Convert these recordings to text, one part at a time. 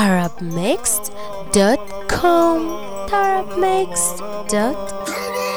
tarabmixed.com tarabmixed.com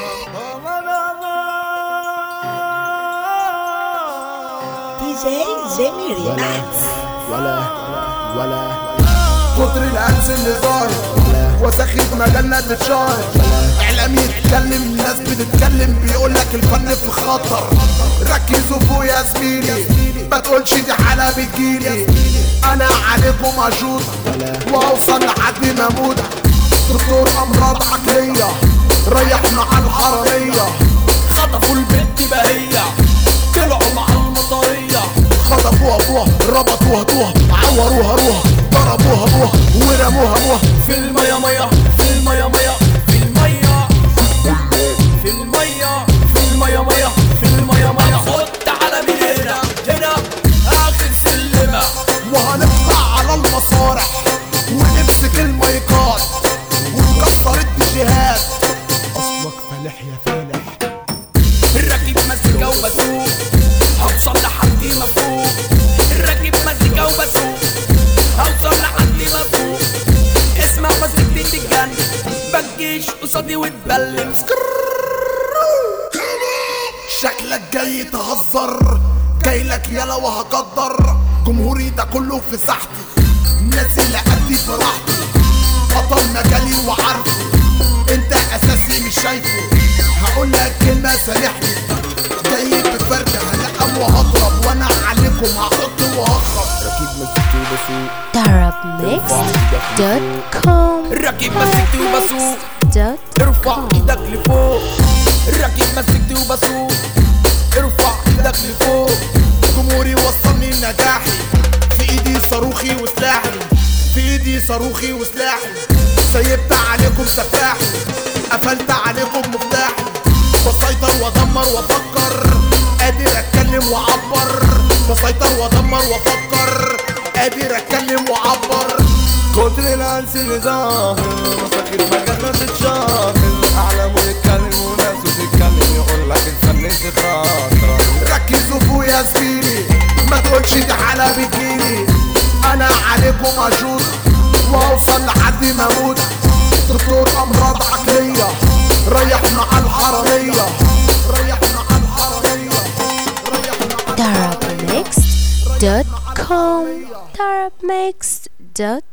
DJ Jamie Remix. ولا كتر الهلس اللي ظاهر وساخد مجالنا تتشاهر. اعلام يتكلم الناس بتتكلم بيقولك الفن في خطر. ركزوا فوق يا زميلي ما تقولش دي حالة بتجيلي. انا عليكم اشوط واوصل لحد ما اموت. دكتور امراض عقلية ريحنا على الحرامية. خطفوا البنت بهية طلعوا مع المطرية. خطفوها ابوها ربطوها ابوها عوروها روها ضربوها ابوها ورموها ابوها في المية مية في المية مية في المية في المية في المية مية في المية مية. خد تعالى من هنا هنا اخر سلمة وهنطلع على المصارع ونمسك المايكات ونكسر الديجيهات. اصلك فالح يا فالح. الراكب مزيكا وبسوق هوصل لحد ما فوق. الراكب مزيكا وبسوق هوصل لحد ما فوق. اسمع مزيكتي تتجن بتجيش قصادي وتبلم. شكلك جاي تهزر جايلك يلا وهقدر. جمهوري ده كله في ساحتي الناس اللي قدي في راحتي. بطل مجالي وعارفه انت اساسي مش شايفه. هقولك كلمة سامحني جاي بفرد هلقم وهضرب وانا عليكم هحط وهخرب. ركيب مسكتي وبسوق tarabmixed.com الراكب مسكتي وبسوق ارفع ايدك لفوق. الراكب مسكتي وبسوق ارفع ايدك لفوق. جمهوري وصلني لنجاحي في ايدي صاروخي وسلاحي. في ايدي صاروخي وسلاحي. سيبت عليكم سفاحي قفلت عليكم مفتاحي. بسيطر وادمر وافكر قادر اتكلم واعبر. بسيطر وادمر وافكر قادر اتكلم واعبر. كتر الهلس اللي ظاهر مساكين مجالنا تتشاهر. اعلام ويتكلم وناس وتتكلم يقولك الفن في خطر. ركزوا فوق يا زميلي ما تقولش دي حالة بتجيلي. انا عليكم اشوط واوصل لحد ما اموت. دكتور امراض عقلية ريحنا على الحرامية. ريحنا على الحرامية. ريحنا على tarabmixed.com tarabmixed.com